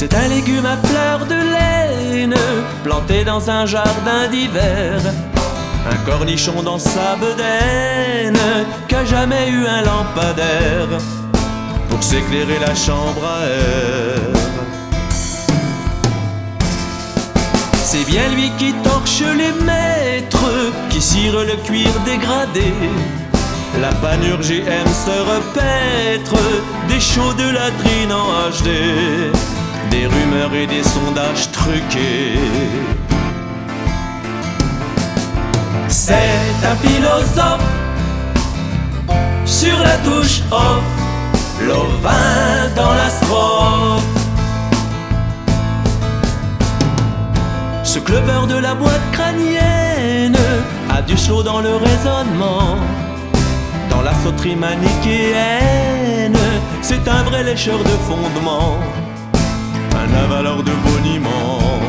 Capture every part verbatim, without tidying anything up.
C'est un légume à fleurs de laine, planté dans un jardin d'hiver. Un cornichon dans sa bedaine, qu'a jamais eu un lampadaire pour s'éclairer la chambre à air. C'est bien lui qui torche les maîtres, qui cire le cuir dégradé. La panurgie aime se repaître des shows de latrine en H D, des rumeurs et des sondages truqués. C'est un philosophe sur la touche off, l'ovin dans la strophe. Ce clubbeur de la boîte crânienne a du slow dans le raisonnement, dans la sauterie manichéenne. C'est un vrai lécheur de fondement, un avaleur de boniment.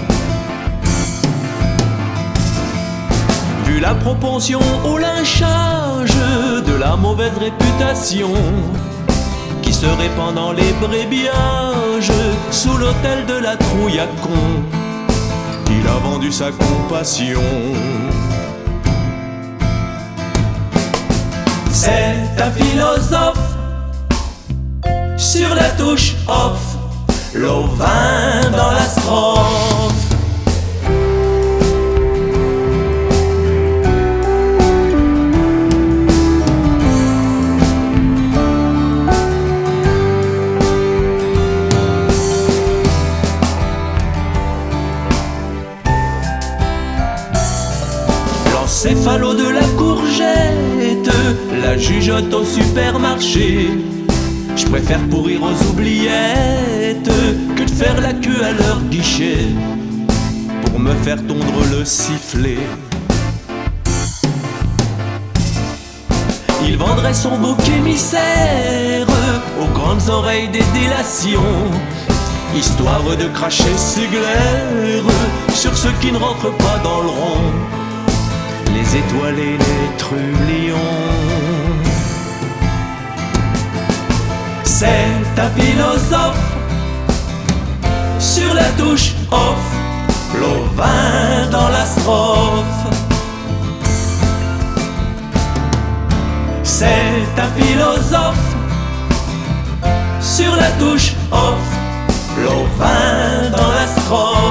Vu la propension au lynchage de la mauvaise réputation qui se répand dans les brébiages sous l'autel de la trouille à con, il a vendu sa compassion. C'est un philosophe sur la touche off, l'ovin dans la strophe. L'encéphalo de la courgette, la jugeote au supermarché. Je préfère pourrir aux oubliettes que de faire la queue à leur guichet pour me faire tondre le sifflet. Il vendrait son bouc émissaire aux grandes oreilles des délations, histoire de cracher ses glaires sur ceux qui ne rentrent pas dans le rond, les étoiles et les trublions. C'est un philosophe sur la touche off, l'ovin dans la strophe. C'est un philosophe sur la touche off, l'ovin dans la strophe.